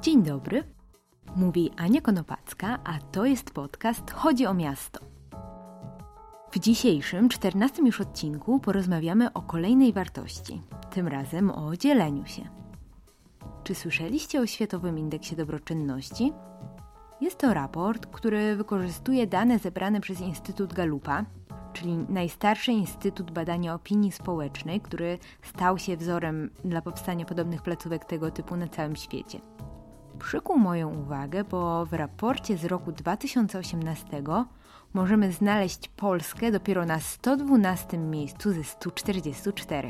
Dzień dobry, mówi Ania Konopacka, a to jest podcast Chodzi o miasto. W dzisiejszym, 14 już odcinku porozmawiamy o kolejnej wartości, tym razem o dzieleniu się. Czy słyszeliście o Światowym Indeksie Dobroczynności? Jest to raport, który wykorzystuje dane zebrane przez Instytut Gallupa, czyli najstarszy instytut badania opinii społecznej, który stał się wzorem dla powstania podobnych placówek tego typu na całym świecie. Przykuł moją uwagę, bo w raporcie z roku 2018 możemy znaleźć Polskę dopiero na 112 miejscu ze 144.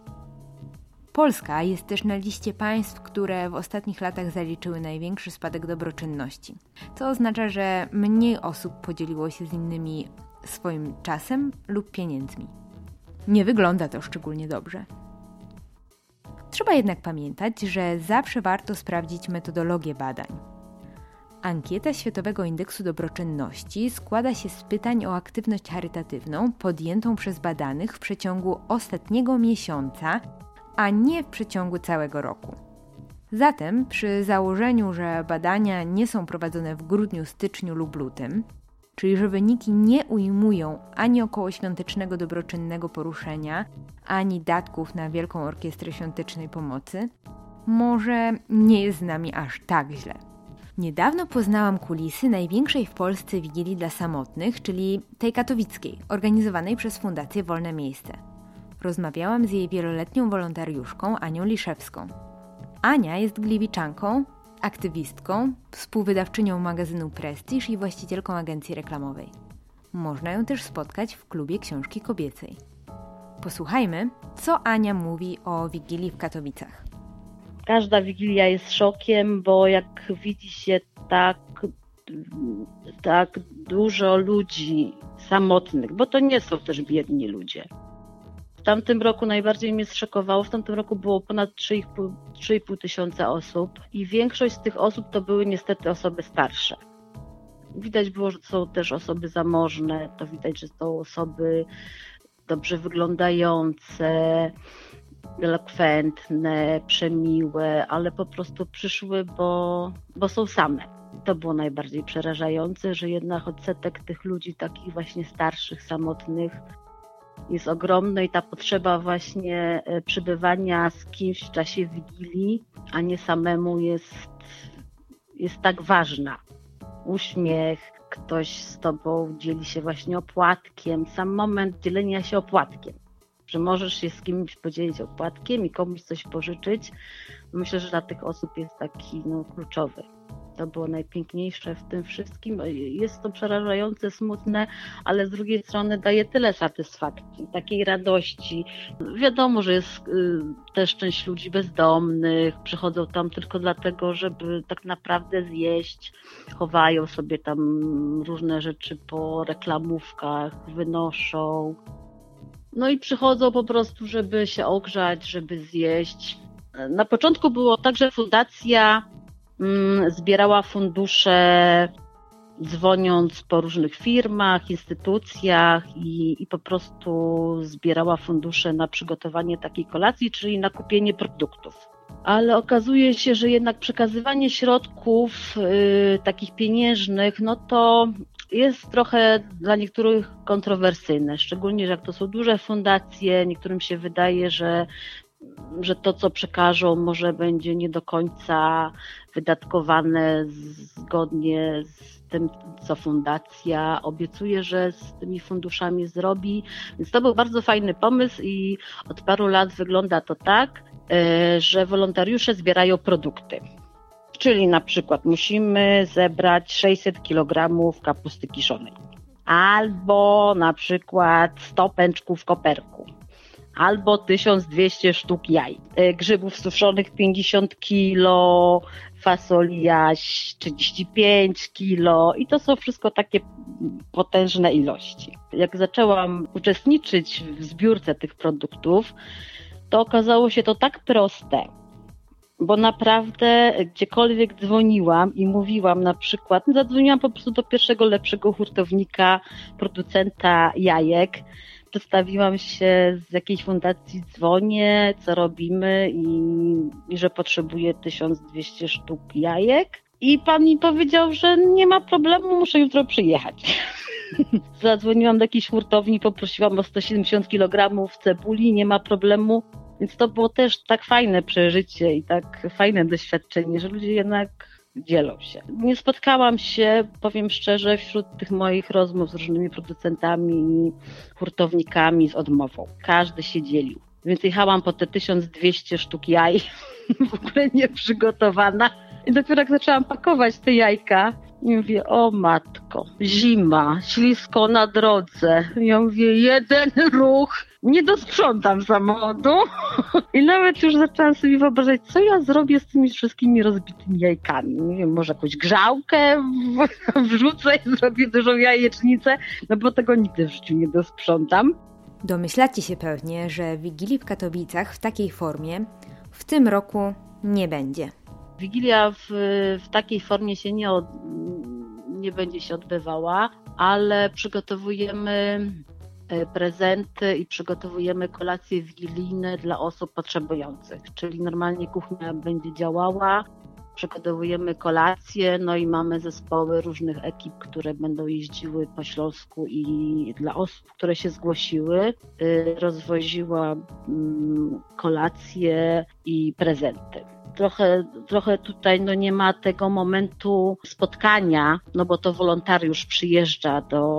Polska jest też na liście państw, które w ostatnich latach zaliczyły największy spadek dobroczynności, co oznacza, że mniej osób podzieliło się z innymi swoim czasem lub pieniędzmi. Nie wygląda to szczególnie dobrze. Trzeba jednak pamiętać, że zawsze warto sprawdzić metodologię badań. Ankieta Światowego Indeksu Dobroczynności składa się z pytań o aktywność charytatywną podjętą przez badanych w przeciągu ostatniego miesiąca, a nie w przeciągu całego roku. Zatem przy założeniu, że badania nie są prowadzone w grudniu, styczniu lub lutym, czyli że wyniki nie ujmują ani okołoświątecznego dobroczynnego poruszenia, ani datków na Wielką Orkiestrę Świątecznej Pomocy, może nie jest z nami aż tak źle. Niedawno poznałam kulisy największej w Polsce Wigilii dla Samotnych, czyli tej katowickiej, organizowanej przez Fundację Wolne Miejsce. Rozmawiałam z jej wieloletnią wolontariuszką Anią Liszewską. Ania jest gliwiczanką, aktywistką, współwydawczynią magazynu Prestiż i właścicielką agencji reklamowej. Można ją też spotkać w klubie książki kobiecej. Posłuchajmy, co Ania mówi o Wigilii w Katowicach. Każda Wigilia jest szokiem, bo jak widzi się tak dużo ludzi samotnych, bo to nie są też biedni ludzie. W tamtym roku najbardziej mnie zszokowało, w tamtym roku było ponad 3,5 tysiąca osób i większość z tych osób to były niestety osoby starsze. Widać było, że to są też osoby zamożne, to widać, że są osoby dobrze wyglądające, elokwentne, przemiłe, ale po prostu przyszły, bo są same. To było najbardziej przerażające, że jednak odsetek tych ludzi takich właśnie starszych, samotnych jest ogromny i ta potrzeba właśnie przebywania z kimś w czasie Wigilii, a nie samemu jest tak ważna. Uśmiech, ktoś z tobą dzieli się właśnie opłatkiem, sam moment dzielenia się opłatkiem, że możesz się z kimś podzielić opłatkiem i komuś coś pożyczyć. Myślę, że dla tych osób jest taki kluczowy. To było najpiękniejsze w tym wszystkim. Jest to przerażające, smutne, ale z drugiej strony daje tyle satysfakcji, takiej radości. Wiadomo, że jest też część ludzi bezdomnych, przychodzą tam tylko dlatego, żeby tak naprawdę zjeść. Chowają sobie tam różne rzeczy po reklamówkach, wynoszą. No i przychodzą po prostu, żeby się ogrzać, żeby zjeść. Na początku było tak, że fundacja zbierała fundusze dzwoniąc po różnych firmach, instytucjach i po prostu zbierała fundusze na przygotowanie takiej kolacji, czyli na kupienie produktów. Ale okazuje się, że jednak przekazywanie środków takich pieniężnych, to jest trochę dla niektórych kontrowersyjne, szczególnie, że jak to są duże fundacje, niektórym się wydaje, że to, co przekażą, może będzie nie do końca wydatkowane zgodnie z tym, co fundacja obiecuje, że z tymi funduszami zrobi. Więc to był bardzo fajny pomysł i od paru lat wygląda to tak, że wolontariusze zbierają produkty. Czyli na przykład musimy zebrać 600 kg kapusty kiszonej albo na przykład 100 pęczków koperku. Albo 1200 sztuk jaj, grzybów suszonych 50 kilo, fasoli jaś 35 kilo i to są wszystko takie potężne ilości. Jak zaczęłam uczestniczyć w zbiórce tych produktów, to okazało się to tak proste, bo naprawdę gdziekolwiek dzwoniłam i mówiłam na przykład, zadzwoniłam po prostu do pierwszego lepszego hurtownika, producenta jajek, przedstawiłam się z jakiejś fundacji, dzwonię, co robimy i że potrzebuję 1200 sztuk jajek. I pan mi powiedział, że nie ma problemu, muszę jutro przyjechać. Zadzwoniłam do jakiejś hurtowni, poprosiłam o 170 kg cebuli, nie ma problemu. Więc to było też tak fajne przeżycie i tak fajne doświadczenie, że ludzie jednak dzielą się. Nie spotkałam się, powiem szczerze, wśród tych moich rozmów z różnymi producentami i hurtownikami z odmową. Każdy się dzielił. Więc jechałam po te 1200 sztuk jaj, w ogóle nieprzygotowana. I dopiero jak zaczęłam pakować te jajka, i mówię, o matko, zima, ślisko na drodze. Ja mówię, jeden ruch, nie dosprzątam samochodu. I nawet już zaczęłam sobie wyobrażać, co ja zrobię z tymi wszystkimi rozbitymi jajkami. Nie wiem, może jakąś grzałkę wrzucę i zrobię dużą jajecznicę, no bo tego nigdy w życiu nie dosprzątam. Domyślacie się pewnie, że Wigilii w Katowicach w takiej formie w tym roku nie będzie. Wigilia w takiej formie się nie będzie się odbywała, ale przygotowujemy prezenty i przygotowujemy kolacje wigilijne dla osób potrzebujących. Czyli normalnie kuchnia będzie działała, przygotowujemy kolacje, no i mamy zespoły różnych ekip, które będą jeździły po Śląsku i dla osób, które się zgłosiły, rozwoziła kolacje i prezenty. Trochę tutaj nie ma tego momentu spotkania, no bo to wolontariusz przyjeżdża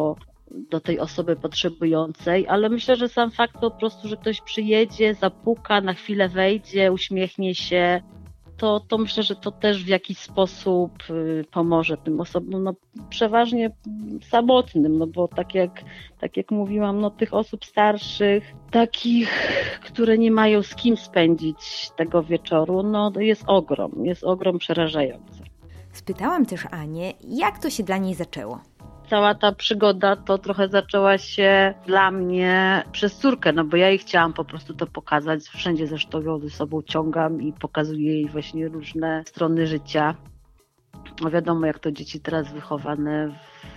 do tej osoby potrzebującej, ale myślę, że sam fakt po prostu, że ktoś przyjedzie, zapuka, na chwilę wejdzie, uśmiechnie się, to myślę, że to też w jakiś sposób pomoże tym osobom, przeważnie samotnym, bo tak jak mówiłam, tych osób starszych, takich, które nie mają z kim spędzić tego wieczoru, jest ogrom przerażający. Spytałam też Anię, jak to się dla niej zaczęło. Cała ta przygoda to trochę zaczęła się dla mnie przez córkę, bo ja jej chciałam po prostu to pokazać. Wszędzie zresztą ją ze sobą ciągam i pokazuję jej właśnie różne strony życia. Wiadomo, jak to dzieci teraz wychowane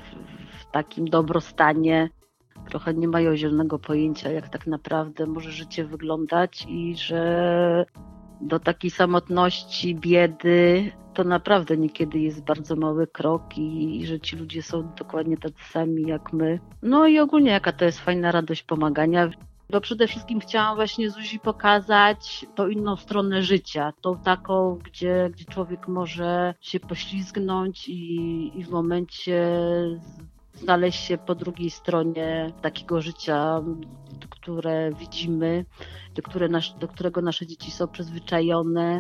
w takim dobrostanie trochę nie mają zielonego pojęcia, jak tak naprawdę może życie wyglądać i że do takiej samotności, biedy to naprawdę niekiedy jest bardzo mały krok i że ci ludzie są dokładnie tacy sami jak my. No i ogólnie jaka to jest fajna radość pomagania. Bo przede wszystkim chciałam właśnie Zuzi pokazać tą inną stronę życia, tą taką, gdzie człowiek może się poślizgnąć i w momencie znaleźć się po drugiej stronie takiego życia, które widzimy, do którego nasze dzieci są przyzwyczajone.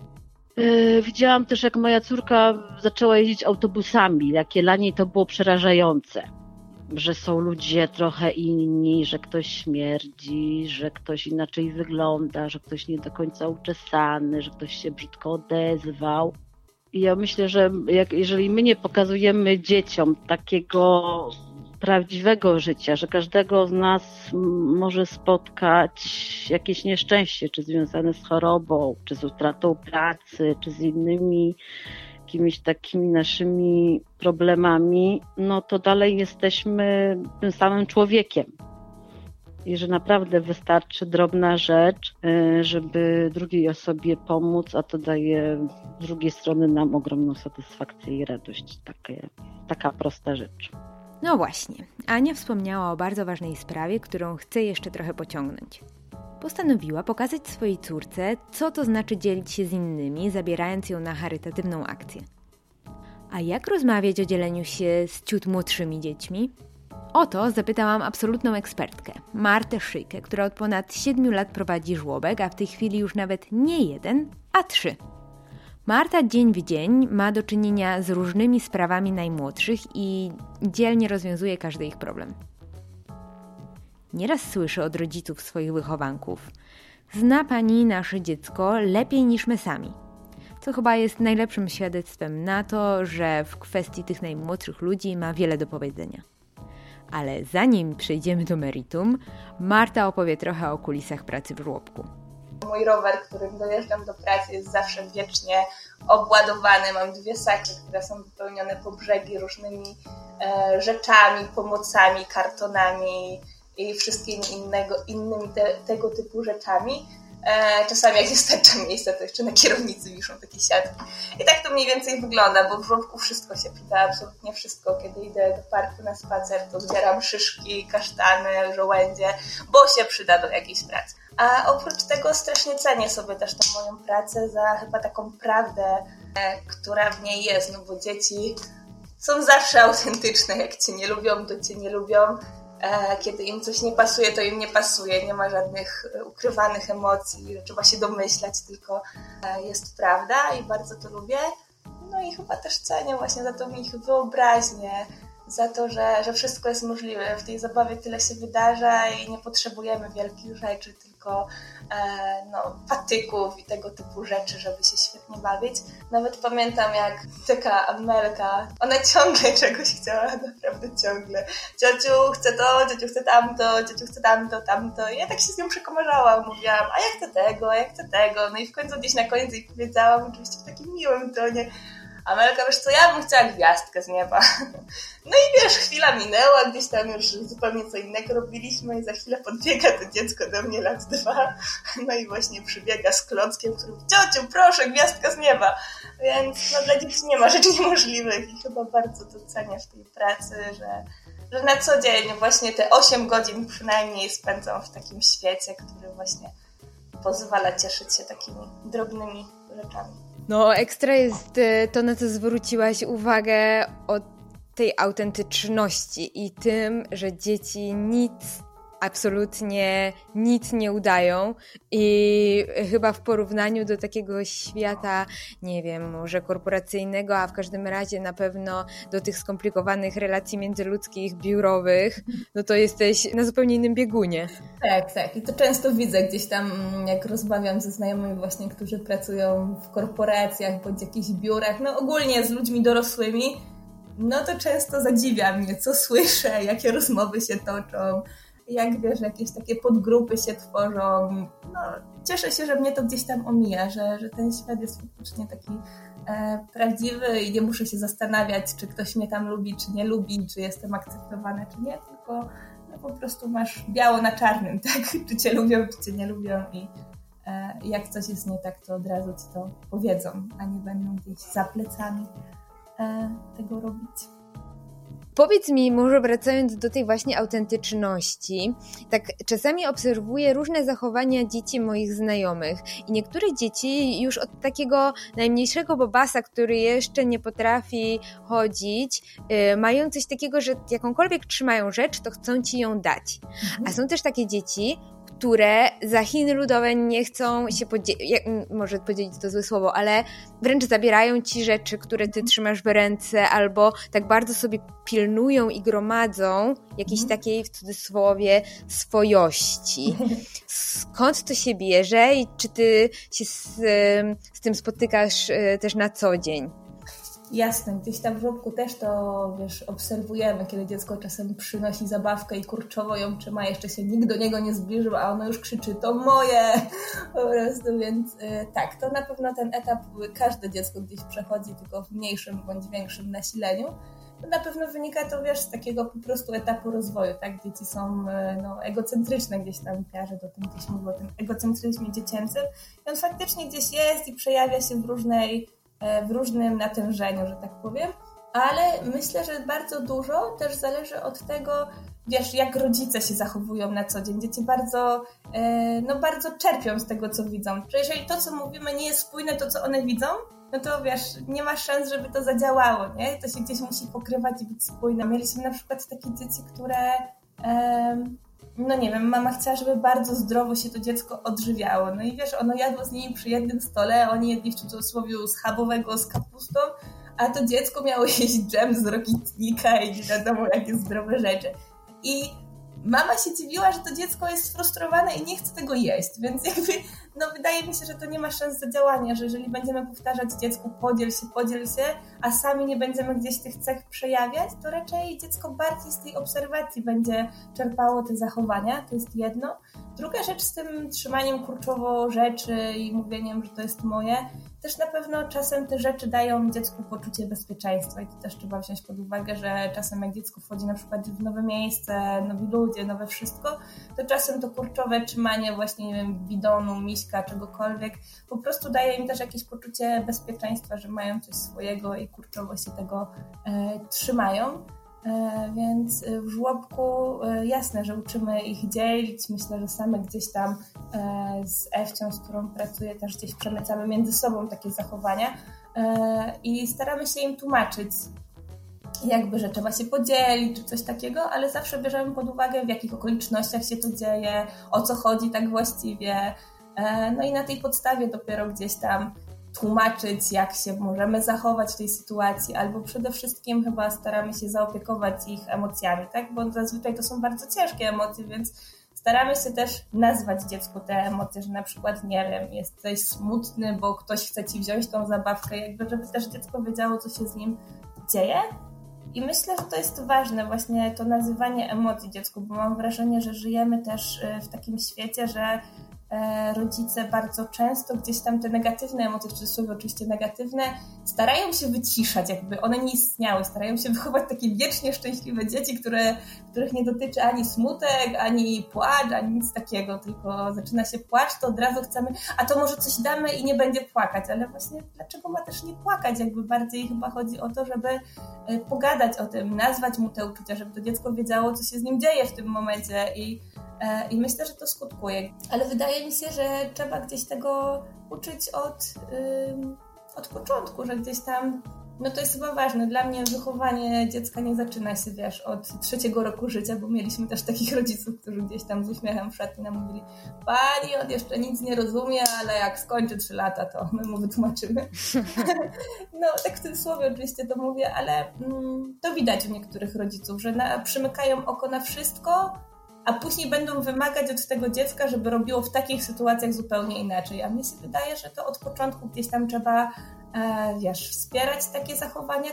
Widziałam też, jak moja córka zaczęła jeździć autobusami, jakie dla niej to było przerażające, że są ludzie trochę inni, że ktoś śmierdzi, że ktoś inaczej wygląda, że ktoś nie do końca uczesany, że ktoś się brzydko odezwał. I ja myślę, że jeżeli my nie pokazujemy dzieciom takiego prawdziwego życia, że każdego z nas może spotkać jakieś nieszczęście, czy związane z chorobą, czy z utratą pracy, czy z innymi jakimiś takimi naszymi problemami, to dalej jesteśmy tym samym człowiekiem. I że naprawdę wystarczy drobna rzecz, żeby drugiej osobie pomóc, a to daje z drugiej strony nam ogromną satysfakcję i radość. Taka prosta rzecz. No właśnie, Ania wspomniała o bardzo ważnej sprawie, którą chce jeszcze trochę pociągnąć. Postanowiła pokazać swojej córce, co to znaczy dzielić się z innymi, zabierając ją na charytatywną akcję. A jak rozmawiać o dzieleniu się z ciut młodszymi dziećmi? O to zapytałam absolutną ekspertkę, Martę Szyjkę, która od ponad 7 lat prowadzi żłobek, a w tej chwili już nawet nie 1, a 3. Marta dzień w dzień ma do czynienia z różnymi sprawami najmłodszych i dzielnie rozwiązuje każdy ich problem. Nieraz słyszę od rodziców swoich wychowanków: zna pani nasze dziecko lepiej niż my sami. Co chyba jest najlepszym świadectwem na to, że w kwestii tych najmłodszych ludzi ma wiele do powiedzenia. Ale zanim przejdziemy do meritum, Marta opowie trochę o kulisach pracy w żłobku. Mój rower, którym dojeżdżam do pracy, jest zawsze wiecznie obładowany. Mam 2 saki, które są wypełnione po brzegi różnymi rzeczami, pomocami, kartonami i wszystkimi innymi tego typu rzeczami. Czasami jak nie starcza miejsca, to jeszcze na kierownicy wiszą takie siatki. I tak to mniej więcej wygląda, bo w żłobku wszystko się pyta, absolutnie wszystko. Kiedy idę do parku na spacer, to zbieram szyszki, kasztany, żołędzie, bo się przyda do jakiejś pracy. A oprócz tego strasznie cenię sobie też tą moją pracę za chyba taką prawdę, która w niej jest, no bo dzieci są zawsze autentyczne. Jak cię nie lubią, to cię nie lubią. Kiedy im coś nie pasuje, to im nie pasuje. Nie ma żadnych ukrywanych emocji, że trzeba się domyślać, tylko jest prawda i bardzo to lubię. No i chyba też cenię właśnie za tą ich wyobraźnię, za to, że wszystko jest możliwe. W tej zabawie tyle się wydarza i nie potrzebujemy wielkich rzeczy, tylko patyków i tego typu rzeczy, żeby się świetnie bawić. Nawet pamiętam, jak taka Amelka, ona ciągle czegoś chciała, naprawdę ciągle. Ciociu, chcę to, ciociu, chcę tamto, ciociu, chcę tamto. I ja tak się z nią przekomarzałam, mówiłam, a ja chcę tego, a ja chcę tego. No i w końcu gdzieś na końcu jej powiedziałam, oczywiście w takim miłym tonie, Amelka, wiesz co, ja bym chciała gwiazdkę z nieba. No i wiesz, chwila minęła, gdzieś tam już zupełnie co innego robiliśmy i za chwilę podbiega to dziecko do mnie, lat 2. No i właśnie przybiega z klockiem, który mówi, ciociu, proszę, gwiazdka z nieba. Więc dla dzieci nie ma rzeczy niemożliwych i chyba bardzo to cenię w tej pracy, że na co dzień właśnie te 8 godzin przynajmniej spędzam w takim świecie, który właśnie pozwala cieszyć się takimi drobnymi rzeczami. No, ekstra jest to, na co zwróciłaś uwagę, o tej autentyczności i tym, że dzieci absolutnie nic nie udają i chyba w porównaniu do takiego świata, nie wiem, może korporacyjnego, a w każdym razie na pewno do tych skomplikowanych relacji międzyludzkich, biurowych, no to jesteś na zupełnie innym biegunie. Tak. I to często widzę gdzieś tam, jak rozmawiam ze znajomymi właśnie, którzy pracują w korporacjach bądź jakichś biurach, no ogólnie z ludźmi dorosłymi, no to często zadziwia mnie, co słyszę, jakie rozmowy się toczą, jak wiesz, jakieś takie podgrupy się tworzą. No, cieszę się, że mnie to gdzieś tam omija, że ten świat jest faktycznie taki prawdziwy i nie muszę się zastanawiać, czy ktoś mnie tam lubi, czy nie lubi, czy jestem akceptowana, czy nie, tylko po prostu masz biało na czarnym, tak? Czy cię lubią, czy cię nie lubią i jak coś jest nie tak, to od razu ci to powiedzą, a nie będą gdzieś za plecami tego robić. Powiedz mi, może wracając do tej właśnie autentyczności, tak czasami obserwuję różne zachowania dzieci moich znajomych i niektóre dzieci już od takiego najmniejszego bobasa, który jeszcze nie potrafi chodzić, mają coś takiego, że jakąkolwiek trzymają rzecz, to chcą ci ją dać. A są też takie dzieci, które za Chiny Ludowe nie chcą się może podzielić to złe słowo, ale wręcz zabierają ci rzeczy, które ty trzymasz w ręce, albo tak bardzo sobie pilnują i gromadzą jakiejś takiej, w cudzysłowie, swojości. Skąd to się bierze i czy ty się z tym spotykasz też na co dzień? Jasne, gdzieś tam w żłobku też to, wiesz, obserwujemy, kiedy dziecko czasem przynosi zabawkę i kurczowo ją trzyma, jeszcze się nikt do niego nie zbliżył, a ono już krzyczy, to moje! Po prostu, więc tak, to na pewno ten etap każde dziecko gdzieś przechodzi, tylko w mniejszym bądź większym nasileniu. To na pewno wynika to, wiesz, z takiego po prostu etapu rozwoju, tak? Dzieci są egocentryczne, gdzieś tam piarze do tym gdzieś mówią o tym egocentryzmie dziecięcym i on faktycznie gdzieś jest i przejawia się w różnym natężeniu, że tak powiem, ale myślę, że bardzo dużo też zależy od tego, wiesz, jak rodzice się zachowują na co dzień. Dzieci bardzo czerpią z tego, co widzą. Że jeżeli to, co mówimy, nie jest spójne, to, co one widzą, no to wiesz, nie ma szans, żeby to zadziałało, nie? To się gdzieś musi pokrywać i być spójne. Mieliśmy na przykład takie dzieci, które no nie wiem, mama chciała, żeby bardzo zdrowo się to dziecko odżywiało. No i wiesz, ono jadło z nimi przy jednym stole, oni jedli w cudzysłowie schabowego z kapustą, a to dziecko miało jeść dżem z rokitnika i nie wiadomo jakie zdrowe rzeczy. I mama się dziwiła, że to dziecko jest sfrustrowane i nie chce tego jeść, więc jakby, no wydaje mi się, że to nie ma szans zadziałania, że jeżeli będziemy powtarzać dziecku podziel się, a sami nie będziemy gdzieś tych cech przejawiać, to raczej dziecko bardziej z tej obserwacji będzie czerpało te zachowania, to jest jedno. Druga rzecz z tym trzymaniem kurczowo rzeczy i mówieniem, że to jest moje, też na pewno czasem te rzeczy dają dziecku poczucie bezpieczeństwa i to też trzeba wziąć pod uwagę, że czasem jak dziecko wchodzi na przykład w nowe miejsce, nowi ludzie, ludzie, nowe wszystko, to czasem to kurczowe trzymanie właśnie, nie wiem, bidonu, miśka, czegokolwiek, po prostu daje im też jakieś poczucie bezpieczeństwa, że mają coś swojego i kurczowo się tego trzymają. Więc w żłobku jasne, że uczymy ich dzielić. Myślę, że same gdzieś tam z Ewcią, z którą pracuję, też gdzieś przemycamy między sobą takie zachowania i staramy się im tłumaczyć, jakby, że trzeba się podzielić czy coś takiego, ale zawsze bierzemy pod uwagę, w jakich okolicznościach się to dzieje, o co chodzi tak właściwie. No i na tej podstawie dopiero gdzieś tam tłumaczyć, jak się możemy zachować w tej sytuacji, albo przede wszystkim chyba staramy się zaopiekować ich emocjami, tak? Bo zazwyczaj to są bardzo ciężkie emocje, więc staramy się też nazwać dziecku te emocje, że na przykład, nie wiem, jesteś smutny, bo ktoś chce ci wziąć tą zabawkę, jakby żeby też dziecko wiedziało, co się z nim dzieje. I myślę, że to jest ważne, właśnie to nazywanie emocji dziecku, bo mam wrażenie, że żyjemy też w takim świecie, że rodzice bardzo często gdzieś tam te negatywne emocje, w cudzysłowie oczywiście negatywne, starają się wyciszać, jakby one nie istniały, starają się wychować takie wiecznie szczęśliwe dzieci, których nie dotyczy ani smutek, ani płacz, ani nic takiego, tylko zaczyna się płacz, to od razu chcemy, a to może coś damy i nie będzie płakać, ale właśnie dlaczego ma też nie płakać, jakby bardziej chyba chodzi o to, żeby pogadać o tym, nazwać mu te uczucia, żeby to dziecko wiedziało, co się z nim dzieje w tym momencie i myślę, że to skutkuje. Ale wydaje mi się, że trzeba gdzieś tego uczyć od początku, że gdzieś tam, no to jest chyba ważne. Dla mnie wychowanie dziecka nie zaczyna się, wiesz, od 3 roku życia, bo mieliśmy też takich rodziców, którzy gdzieś tam z uśmiechem w szatni nam mówili: pani, on jeszcze nic nie rozumie, ale jak skończy 3 lata, to my mu wytłumaczymy. No, tak w tym słowie oczywiście to mówię, ale to widać u niektórych rodziców, że przymykają oko na wszystko, a później będą wymagać od tego dziecka, żeby robiło w takich sytuacjach zupełnie inaczej. A mnie się wydaje, że to od początku gdzieś tam trzeba, wspierać takie zachowania,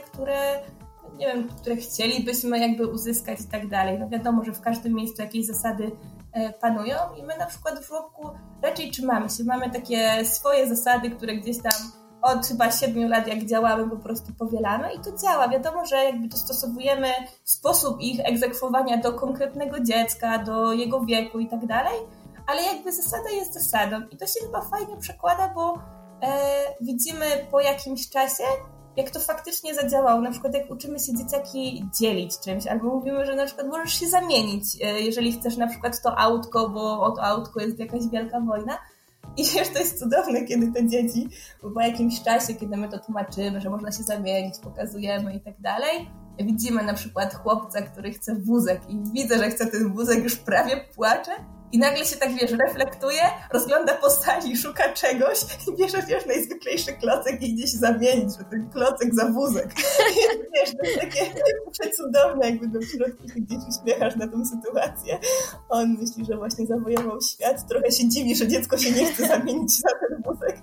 które chcielibyśmy jakby uzyskać i tak dalej. No wiadomo, że w każdym miejscu jakieś zasady panują i my na przykład w żłobku raczej trzymamy się. Mamy takie swoje zasady, które gdzieś tam od chyba 7 lat jak działamy, po prostu powielamy i to działa. Wiadomo, że jakby dostosowujemy sposób ich egzekwowania do konkretnego dziecka, do jego wieku i tak dalej, ale jakby zasada jest zasadą i to się chyba fajnie przekłada, bo widzimy po jakimś czasie, jak to faktycznie zadziałało. Na przykład jak uczymy się dzieciaki dzielić czymś, albo mówimy, że na przykład możesz się zamienić, jeżeli chcesz na przykład to autko, bo o to autko jest jakaś wielka wojna. I wiesz, to jest cudowne, kiedy te dzieci, bo po jakimś czasie, kiedy my to tłumaczymy, że można się zamienić, pokazujemy i tak dalej, widzimy na przykład chłopca, który chce wózek i widzę, że chce ten wózek, już prawie płacze i nagle się tak, wiesz, reflektuje, rozgląda po sali, szuka czegoś i bierze, wiesz, najzwyklejszy klocek i idzie się zamienić, że ten klocek za wózek. I, wiesz, to jest takie przecudowne, jakby do środku się gdzieś uśmiechasz na tą sytuację. On myśli, że właśnie zawojował świat, trochę się dziwi, że dziecko się nie chce zamienić za ten wózek,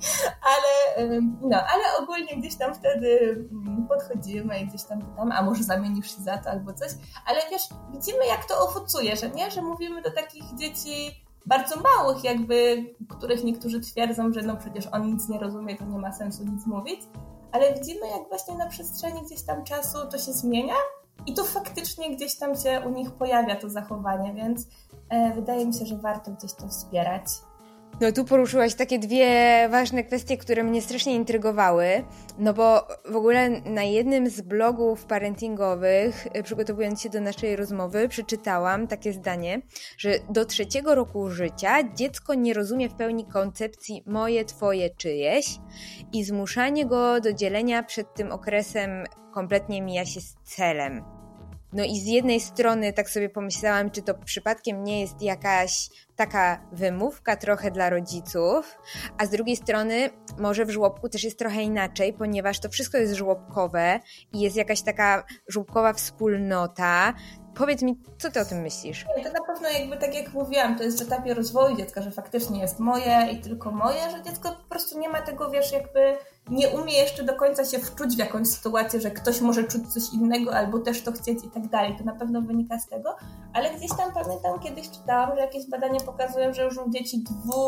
ale ogólnie gdzieś tam wtedy podchodzimy i gdzieś tam pytamy, a może zamienisz się za to albo coś, ale wiesz, widzimy jak to owocuje, że nie, że mówimy do takich dzieci bardzo małych jakby, których niektórzy twierdzą, że no przecież on nic nie rozumie, to nie ma sensu nic mówić, ale widzimy jak właśnie na przestrzeni gdzieś tam czasu to się zmienia i to faktycznie gdzieś tam się u nich pojawia to zachowanie, więc wydaje mi się, że warto gdzieś to wspierać. No tu poruszyłaś takie 2 ważne kwestie, które mnie strasznie intrygowały, no bo w ogóle na jednym z blogów parentingowych, przygotowując się do naszej rozmowy, przeczytałam takie zdanie, że do 3 roku życia dziecko nie rozumie w pełni koncepcji moje, twoje, czyjeś i zmuszanie go do dzielenia przed tym okresem kompletnie mija się z celem. No i z jednej strony tak sobie pomyślałam, czy to przypadkiem nie jest jakaś taka wymówka trochę dla rodziców, a z drugiej strony może w żłobku też jest trochę inaczej, ponieważ to wszystko jest żłobkowe i jest jakaś taka żłobkowa wspólnota. Powiedz mi, co ty o tym myślisz? To na pewno jakby tak jak mówiłam, to jest w etapie rozwoju dziecka, że faktycznie jest moje i tylko moje, że dziecko po prostu nie ma tego, wiesz, jakby nie umie jeszcze do końca się wczuć w jakąś sytuację, że ktoś może czuć coś innego albo też to chcieć i tak dalej. To na pewno wynika z tego, ale gdzieś tam pamiętam, kiedyś czytałam, że jakieś badania pokazują, że już u dzieci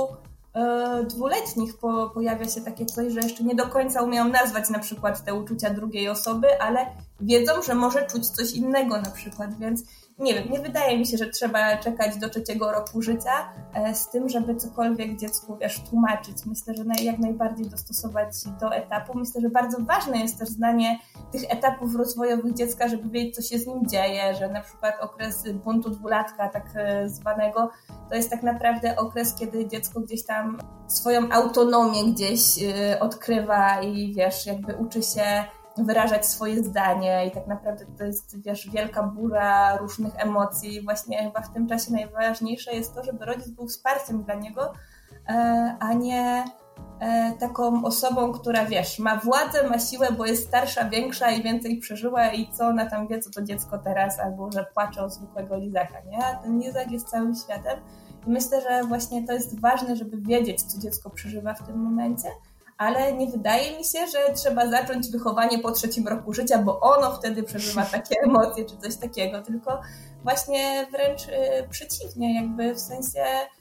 2-letnich pojawia się takie coś, że jeszcze nie do końca umieją nazwać na przykład te uczucia drugiej osoby, ale wiedzą, że może czuć coś innego na przykład, więc nie wiem, nie wydaje mi się, że trzeba czekać do 3 roku życia z tym, żeby cokolwiek dziecku, tłumaczyć. Myślę, że jak najbardziej dostosować do etapu. Myślę, że bardzo ważne jest też znanie tych etapów rozwojowych dziecka, żeby wiedzieć, co się z nim dzieje, że na przykład okres buntu dwulatka, tak zwanego, to jest tak naprawdę okres, kiedy dziecko gdzieś tam swoją autonomię gdzieś odkrywa i jakby uczy się wyrażać swoje zdanie i tak naprawdę to jest, wielka burza różnych emocji. Właśnie chyba w tym czasie najważniejsze jest to, żeby rodzic był wsparciem dla niego, a nie taką osobą, która, ma władzę, ma siłę, bo jest starsza, większa i więcej przeżyła i co ona tam wie, co to dziecko teraz, albo że płacze o zwykłego lizaka, nie? A ten lizak jest całym światem i myślę, że właśnie to jest ważne, żeby wiedzieć, co dziecko przeżywa w tym momencie, ale nie wydaje mi się, że trzeba zacząć wychowanie po 3 roku życia, bo ono wtedy przeżywa takie emocje czy coś takiego, tylko właśnie wręcz przeciwnie, jakby w sensie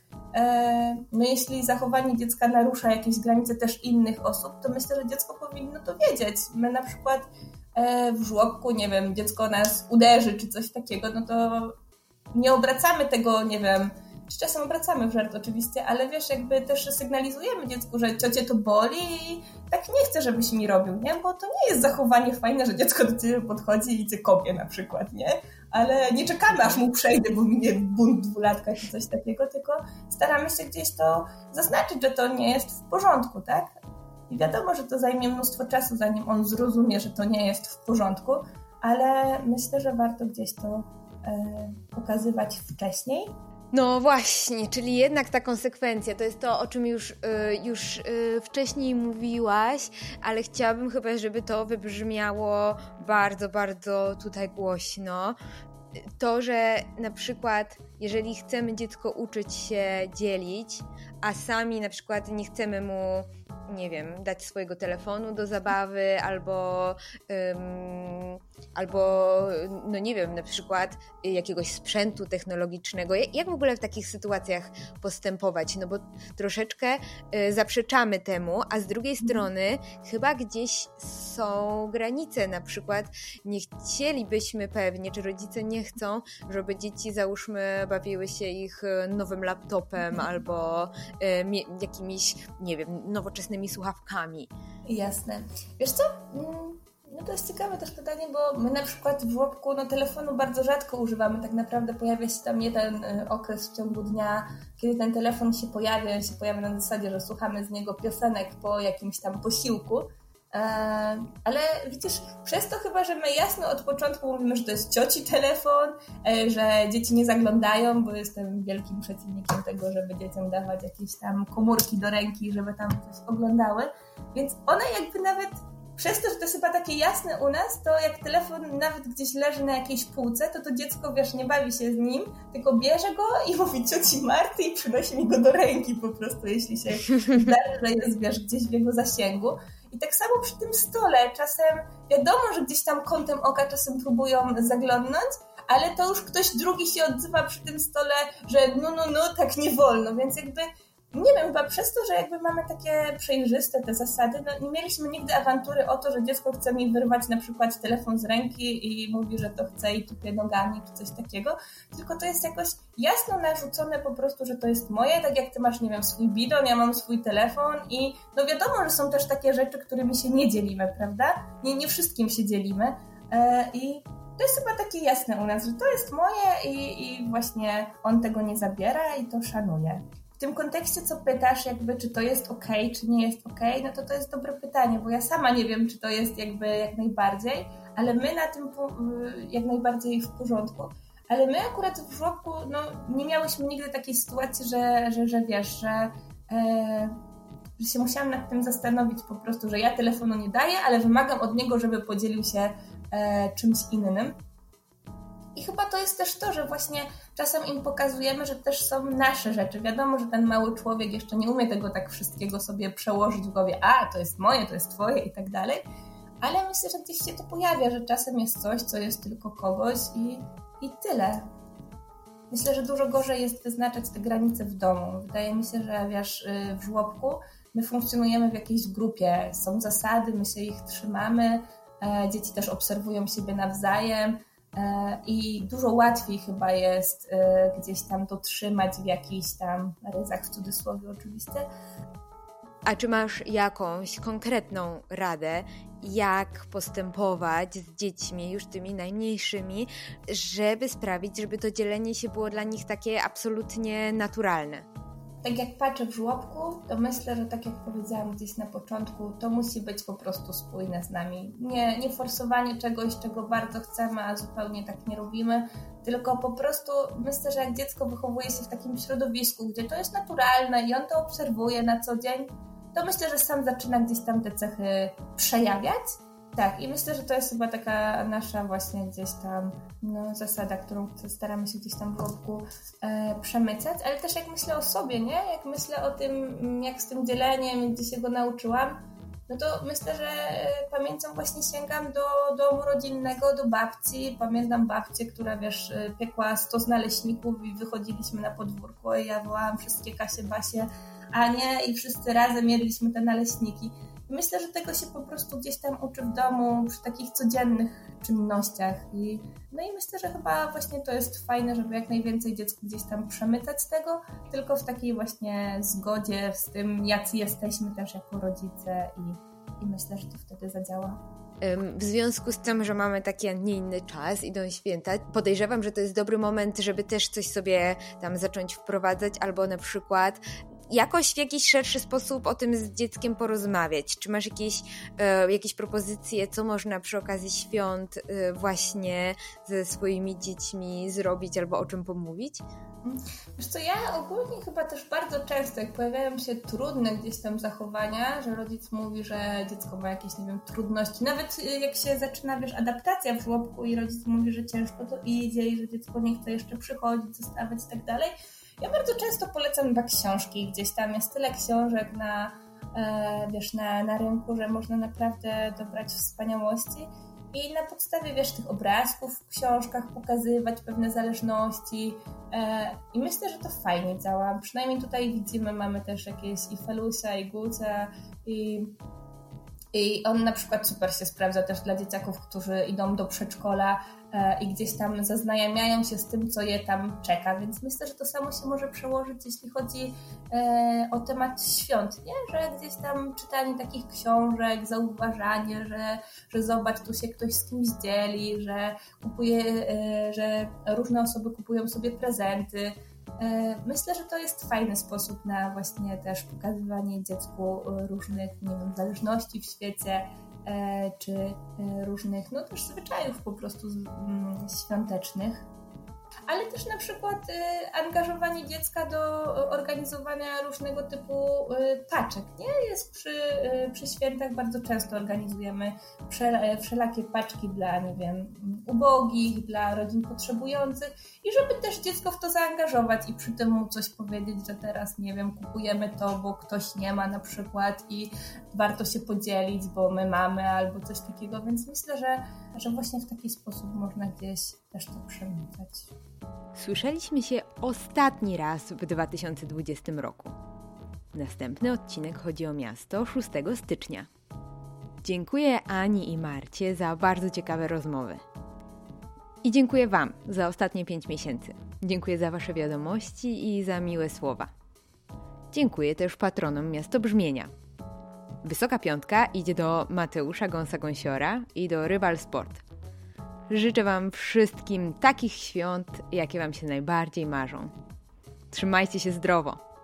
jeśli zachowanie dziecka narusza jakieś granice też innych osób, to myślę, że dziecko powinno to wiedzieć. My na przykład w żłobku, nie wiem, dziecko nas uderzy czy coś takiego, no to nie obracamy tego, nie wiem, czy czasem obracamy w żart oczywiście, ale jakby też sygnalizujemy dziecku, że ciocie to boli i tak nie chcę, żebyś mi robił, nie? Bo to nie jest zachowanie fajne, że dziecko do ciebie podchodzi i cię kopie na przykład, nie? Ale nie czekamy, aż mu przejdzie, bo minie bunt dwulatka czy coś takiego, tylko staramy się gdzieś to zaznaczyć, że to nie jest w porządku, tak? I wiadomo, że to zajmie mnóstwo czasu, zanim on zrozumie, że to nie jest w porządku, ale myślę, że warto gdzieś to pokazywać wcześniej. No właśnie, czyli jednak ta konsekwencja to jest to, o czym już wcześniej mówiłaś, ale chciałabym chyba, żeby to wybrzmiało bardzo, bardzo tutaj głośno. To, że na przykład jeżeli chcemy dziecko uczyć się dzielić, a sami na przykład nie chcemy mu, nie wiem, dać swojego telefonu do zabawy albo no nie wiem, na przykład jakiegoś sprzętu technologicznego. Jak w ogóle w takich sytuacjach postępować? No bo troszeczkę zaprzeczamy temu, a z drugiej strony chyba gdzieś są granice. Na przykład nie chcielibyśmy pewnie, czy rodzice nie chcą, żeby dzieci, załóżmy, bawiły się ich nowym laptopem albo jakimiś, nie wiem, nowoczesnymi słuchawkami. Jasne. Wiesz co? No to jest ciekawe też pytanie, bo my na przykład w żłobku telefonu bardzo rzadko używamy. Tak naprawdę pojawia się tam jeden okres w ciągu dnia, kiedy ten telefon się pojawia. On się pojawia na zasadzie, że słuchamy z niego piosenek po jakimś tam posiłku. Ale widzisz, przez to chyba, że my jasno od początku mówimy, że to jest cioci telefon, że dzieci nie zaglądają, bo jestem wielkim przeciwnikiem tego, żeby dzieciom dawać jakieś tam komórki do ręki, żeby tam coś oglądały. Więc one jakby nawet przez to, że to jest chyba takie jasne u nas, to jak telefon nawet gdzieś leży na jakiejś półce, to dziecko, nie bawi się z nim, tylko bierze go i mówi cioci Marty i przynosi mi go do ręki po prostu, jeśli się zdarzy, że jest, gdzieś w jego zasięgu. I tak samo przy tym stole, czasem wiadomo, że gdzieś tam kątem oka czasem próbują zaglądnąć, ale to już ktoś drugi się odzywa przy tym stole, że no, tak nie wolno, więc jakby nie wiem, chyba przez to, że jakby mamy takie przejrzyste te zasady, nie mieliśmy nigdy awantury o to, że dziecko chce mi wyrwać na przykład telefon z ręki i mówi, że to chce i tupie nogami czy coś takiego, tylko to jest jakoś jasno narzucone po prostu, że to jest moje, tak jak ty masz, nie wiem, swój bidon, ja mam swój telefon i wiadomo, że są też takie rzeczy, którymi się nie dzielimy, prawda? Nie wszystkim się dzielimy i to jest chyba takie jasne u nas, że to jest moje i właśnie on tego nie zabiera i to szanuje. W tym kontekście, co pytasz, jakby czy to jest okej, czy nie jest okej, to jest dobre pytanie, bo ja sama nie wiem, czy to jest jakby jak najbardziej, ale my na tym jak najbardziej w porządku. Ale my akurat w żłobku nie miałyśmy nigdy takiej sytuacji, że wiesz, że się musiałam nad tym zastanowić po prostu, że ja telefonu nie daję, ale wymagam od niego, żeby podzielił się czymś innym. I chyba to jest też to, że właśnie czasem im pokazujemy, że też są nasze rzeczy. Wiadomo, że ten mały człowiek jeszcze nie umie tego tak wszystkiego sobie przełożyć w głowie. To jest moje, to jest twoje i tak dalej. Ale myślę, że gdzieś się to pojawia, że czasem jest coś, co jest tylko kogoś i tyle. Myślę, że dużo gorzej jest wyznaczać te granice w domu. Wydaje mi się, że wiesz, w żłobku my funkcjonujemy w jakiejś grupie. Są zasady, my się ich trzymamy. dzieci też obserwują siebie nawzajem i dużo łatwiej chyba jest gdzieś tam dotrzymać w jakichś tam ryzach, w cudzysłowie oczywiście. A czy masz jakąś konkretną radę, jak postępować z dziećmi, już tymi najmniejszymi, żeby sprawić, żeby to dzielenie się było dla nich takie absolutnie naturalne? Tak jak patrzę w żłobku, to myślę, że tak jak powiedziałam gdzieś na początku, to musi być po prostu spójne z nami. Nie forsowanie czegoś, czego bardzo chcemy, a zupełnie tak nie robimy, tylko po prostu myślę, że jak dziecko wychowuje się w takim środowisku, gdzie to jest naturalne i on to obserwuje na co dzień, to myślę, że sam zaczyna gdzieś tam te cechy przejawiać. Tak, i myślę, że to jest chyba taka nasza właśnie gdzieś tam zasada, którą staramy się gdzieś tam w żłobku przemycać, ale też jak myślę o sobie, nie? Jak myślę o tym, jak z tym dzieleniem, gdzie się go nauczyłam, no to myślę, że pamięcią właśnie sięgam do domu rodzinnego, do babci. Pamiętam babcię, która piekła 100 naleśników i wychodziliśmy na podwórko i ja wołałam wszystkie Kasie, Basie, Anię i wszyscy razem jedliśmy te naleśniki. Myślę, że tego się po prostu gdzieś tam uczy w domu przy takich codziennych czynnościach i myślę, że chyba właśnie to jest fajne, żeby jak najwięcej dziecku gdzieś tam przemycać tego, tylko w takiej właśnie zgodzie z tym, jacy jesteśmy też jako rodzice i myślę, że to wtedy zadziała. W związku z tym, że mamy taki, a nie inny czas, idą święta, podejrzewam, że to jest dobry moment, żeby też coś sobie tam zacząć wprowadzać, albo na przykład jakoś w jakiś szerszy sposób o tym z dzieckiem porozmawiać. Czy masz jakieś propozycje, co można przy okazji świąt właśnie ze swoimi dziećmi zrobić albo o czym pomówić? Wiesz co, ja ogólnie chyba też bardzo często, jak pojawiają się trudne gdzieś tam zachowania, że rodzic mówi, że dziecko ma jakieś, nie wiem, trudności. Nawet jak się zaczyna, adaptacja w żłobku i rodzic mówi, że ciężko to idzie i że dziecko nie chce jeszcze przychodzić, zostawać i tak dalej. Ja bardzo często polecam chyba książki. Gdzieś tam jest tyle książek na rynku, że można naprawdę dobrać wspaniałości. I na podstawie, tych obrazków w książkach pokazywać pewne zależności. I myślę, że to fajnie działa. Przynajmniej tutaj widzimy, mamy też jakieś i Felusia, i Gucia, i on na przykład super się sprawdza też dla dzieciaków, którzy idą do przedszkola i gdzieś tam zaznajamiają się z tym, co je tam czeka, więc myślę, że to samo się może przełożyć, jeśli chodzi o temat świąt, nie? Że gdzieś tam czytanie takich książek, zauważanie, że zobacz, tu się ktoś z kimś dzieli, że że różne osoby kupują sobie prezenty. Myślę, że to jest fajny sposób na właśnie też pokazywanie dziecku różnych, nie wiem, zależności w świecie, czy różnych, też zwyczajów po prostu świątecznych. Ale też na przykład angażowanie dziecka do organizowania różnego typu paczek, nie? Jest przy świętach bardzo często organizujemy wszelakie paczki dla, nie wiem, ubogich, dla rodzin potrzebujących i żeby też dziecko w to zaangażować i przy tym mu coś powiedzieć, że teraz, nie wiem, kupujemy to, bo ktoś nie ma na przykład i warto się podzielić, bo my mamy albo coś takiego, więc myślę, że właśnie w taki sposób można gdzieś też to przemycać. Słyszeliśmy się ostatni raz w 2020 roku. Następny odcinek chodzi o miasto 6 stycznia. Dziękuję Ani i Marcie za bardzo ciekawe rozmowy. I dziękuję Wam za ostatnie 5 miesięcy. Dziękuję za Wasze wiadomości i za miłe słowa. Dziękuję też patronom Miastobrzmienia. Wysoka piątka idzie do Mateusza Gąsa-Gąsiora i do Rywal Sport. Życzę Wam wszystkim takich świąt, jakie Wam się najbardziej marzą. Trzymajcie się zdrowo!